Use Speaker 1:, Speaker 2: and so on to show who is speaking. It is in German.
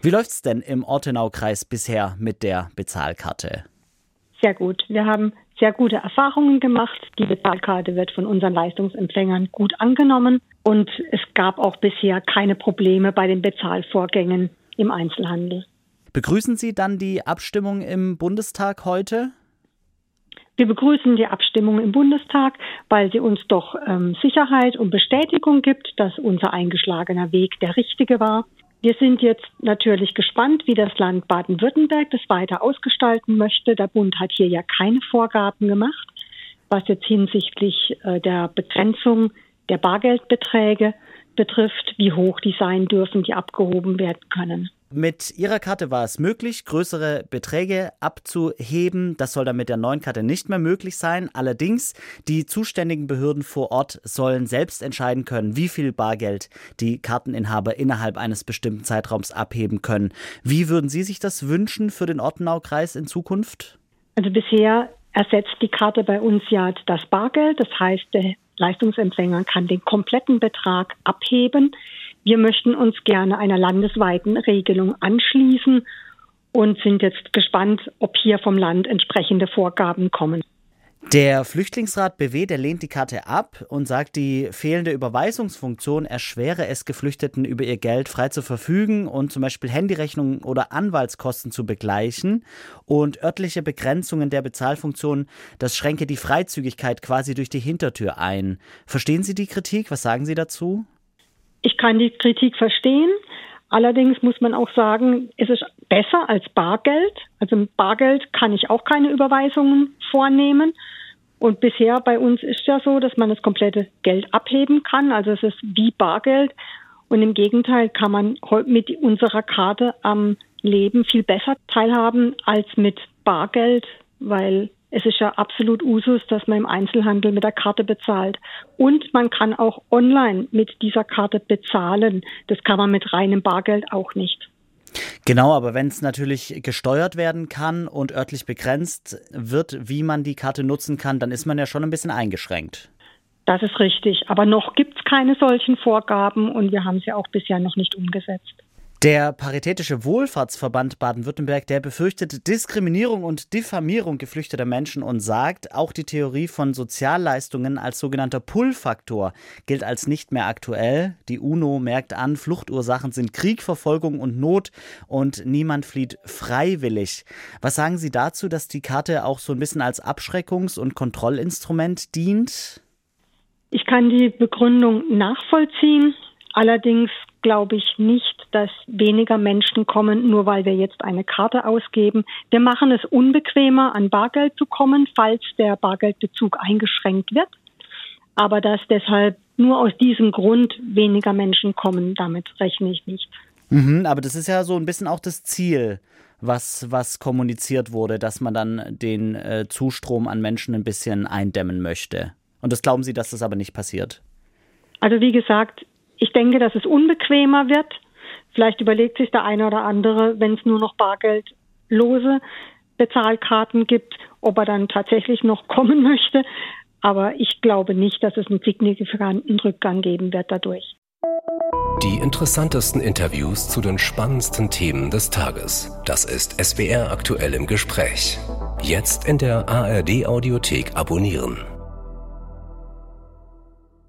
Speaker 1: Wie läuft's denn im Ortenaukreis bisher mit der Bezahlkarte?
Speaker 2: Sehr gut. Wir haben sehr gute Erfahrungen gemacht. Die Bezahlkarte wird von unseren Leistungsempfängern gut angenommen und es gab auch bisher keine Probleme bei den Bezahlvorgängen im Einzelhandel.
Speaker 1: Begrüßen Sie dann die Abstimmung im Bundestag heute?
Speaker 2: Wir begrüßen die Abstimmung im Bundestag, weil sie uns doch Sicherheit und Bestätigung gibt, dass unser eingeschlagener Weg der richtige war. Wir sind jetzt natürlich gespannt, wie das Land Baden-Württemberg das weiter ausgestalten möchte. Der Bund hat hier ja keine Vorgaben gemacht, was jetzt hinsichtlich der Begrenzung der Bargeldbeträge betrifft, wie hoch die sein dürfen, die abgehoben werden können.
Speaker 1: Mit Ihrer Karte war es möglich, größere Beträge abzuheben. Das soll dann mit der neuen Karte nicht mehr möglich sein. Allerdings, die zuständigen Behörden vor Ort sollen selbst entscheiden können, wie viel Bargeld die Karteninhaber innerhalb eines bestimmten Zeitraums abheben können. Wie würden Sie sich das wünschen für den Ortenaukreis in Zukunft?
Speaker 2: Also bisher ersetzt die Karte bei uns ja das Bargeld. Das heißt, der Leistungsempfänger kann den kompletten Betrag abheben. Wir möchten uns gerne einer landesweiten Regelung anschließen und sind jetzt gespannt, ob hier vom Land entsprechende Vorgaben kommen.
Speaker 1: Der Flüchtlingsrat BW, der lehnt die Karte ab und sagt, die fehlende Überweisungsfunktion erschwere es Geflüchteten, über ihr Geld frei zu verfügen und zum Beispiel Handyrechnungen oder Anwaltskosten zu begleichen. Und örtliche Begrenzungen der Bezahlfunktion, das schränke die Freizügigkeit quasi durch die Hintertür ein. Verstehen Sie die Kritik? Was sagen Sie dazu?
Speaker 2: Ich kann die Kritik verstehen. Allerdings muss man auch sagen, es ist besser als Bargeld. Also mit Bargeld kann ich auch keine Überweisungen vornehmen. Und bisher bei uns ist ja so, dass man das komplette Geld abheben kann. Also es ist wie Bargeld. Und im Gegenteil kann man mit unserer Karte am Leben viel besser teilhaben als mit Bargeld, weil es ist ja absolut Usus, dass man im Einzelhandel mit der Karte bezahlt. Und man kann auch online mit dieser Karte bezahlen. Das kann man mit reinem Bargeld auch nicht.
Speaker 1: Genau, aber wenn es natürlich gesteuert werden kann und örtlich begrenzt wird, wie man die Karte nutzen kann, dann ist man ja schon ein bisschen eingeschränkt.
Speaker 2: Das ist richtig. Aber noch gibt es keine solchen Vorgaben und wir haben sie auch bisher noch nicht umgesetzt.
Speaker 1: Der Paritätische Wohlfahrtsverband Baden-Württemberg, der befürchtet Diskriminierung und Diffamierung geflüchteter Menschen und sagt, auch die Theorie von Sozialleistungen als sogenannter Pull-Faktor gilt als nicht mehr aktuell. Die UNO merkt an, Fluchtursachen sind Krieg, Verfolgung und Not und niemand flieht freiwillig. Was sagen Sie dazu, dass die Karte auch so ein bisschen als Abschreckungs- und Kontrollinstrument dient?
Speaker 2: Ich kann die Begründung nachvollziehen. Allerdings glaube ich nicht, dass weniger Menschen kommen, nur weil wir jetzt eine Karte ausgeben. Wir machen es unbequemer, an Bargeld zu kommen, falls der Bargeldbezug eingeschränkt wird. Aber dass deshalb nur aus diesem Grund weniger Menschen kommen, damit rechne ich nicht.
Speaker 1: Aber das ist ja so ein bisschen auch das Ziel, was kommuniziert wurde, dass man dann den Zustrom an Menschen ein bisschen eindämmen möchte. Und das glauben Sie, dass das aber nicht passiert?
Speaker 2: Also wie gesagt, ich denke, dass es unbequemer wird. Vielleicht überlegt sich der eine oder andere, wenn es nur noch bargeldlose Bezahlkarten gibt, ob er dann tatsächlich noch kommen möchte. Aber ich glaube nicht, dass es einen signifikanten Rückgang geben wird dadurch.
Speaker 3: Die interessantesten Interviews zu den spannendsten Themen des Tages. Das ist SWR aktuell im Gespräch. Jetzt in der ARD-Audiothek abonnieren.